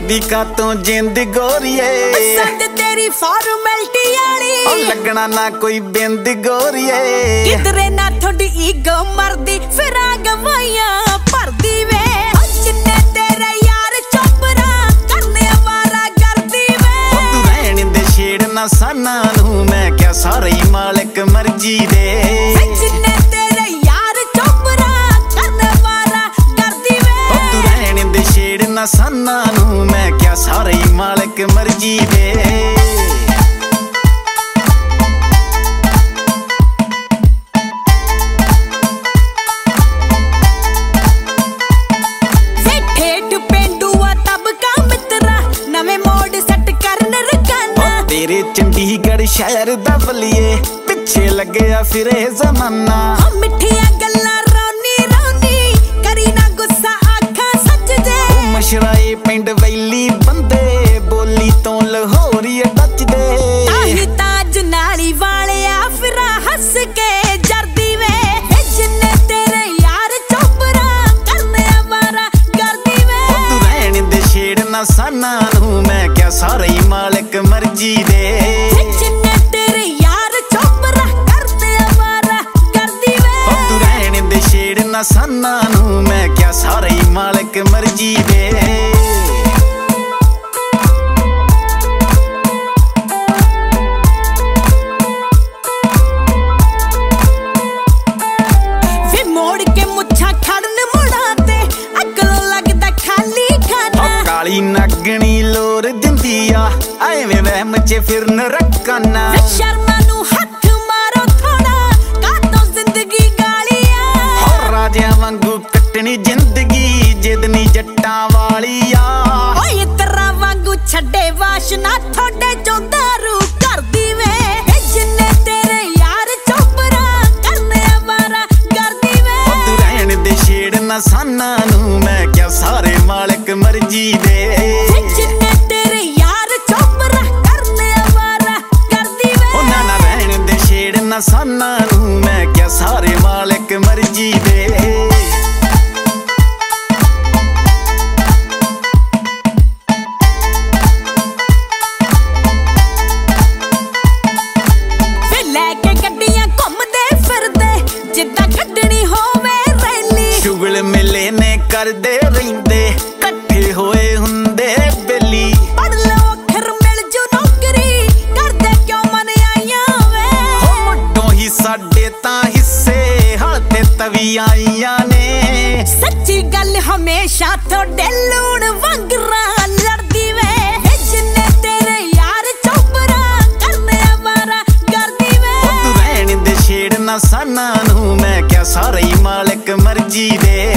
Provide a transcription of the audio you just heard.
करदी कातों जिंद गोरिए पसंद तेरी फॉर्मेलिटी वाली लगना ना कोई बिंद गोरिए किधरे ना थोड़ी ईगो मरदी फिर आ गवाइया भरदी वे जिन्ने तेरे यार चोपरा करने वारा करदी वे तू रहने दे छेड़ना साना नू मैं क्या सारे ही मालिक मर्जी दे जिन्ने तेरे यार चोपरा करने वारा करदी वे तू रहने दे छेड़ना साना नू मैं क्या सारे ही मालिक मर्जी दे तेरे चंडीगढ़ शहर दा बलिए पिछे लग्या फिरे जमाना मिठिया गल्लां रोनी रोनी करी ना गुस्सा आखा सच दे मशराए पिंड वैली बंदे बोली तो लाहौरी डच दे ताही ताज नाली वालिया फिरा हंस के जरदी वे जिन्ने तेरे यार चोपरा करने वारा करदी वे तू रहने दे छेड़ना साना नू मैं क्या सारे ही मालिक मर्जी दे जिन्ने तेरे यार चोपरा करते वारा करदी वे तू रहने दे छेड़ना साना नू मैं क्या सारे ही मालिक मर्जी दे नगनी लोर दिंदी आ एवें वहम च फिरन रखना शर्मा नू हथ मारो थोड़ा कातों जिंदगी गालिया और राजियां वांगू कटनी जिंदगी जिदनी जट्टां वालिया ओए तरा वांगू छड्डे वाशना थोड़े चों दारू करदी वे जिन्ने तेरे यार चोपरा करने वारा करदी वे तू रहने दे छेड़ना साना नू मैं क्या सारे मालिक मर्जी दे जिन्ने तेरे यार चोपरा करने वारा करदी वे ना ना रहने दे छेड़ना साना नू मैं क्या सारे मालिक मर्जी दे लेके गड्डियां घुमदे फिरदे जिद्दां कड्डनी होवे रैली शुगल मिले ने करदे रहिंदे कट्ठे होए हुंदे बेली पढ़ लो अखर मिल जू नौकरी करदे क्यों मन आईयां वे हो मुड्डों ही साडे तां हिस्से हाते तवी आईयां ने सच्ची गल हमेशा थोड़े लूण वंगरा लड़दी वे जिन्ने तेरे यार चोपरा करने वारा करदी वे तू रहने दे छेड़ना साना नू मैं क्या सारे ही मालिक मर्जी दे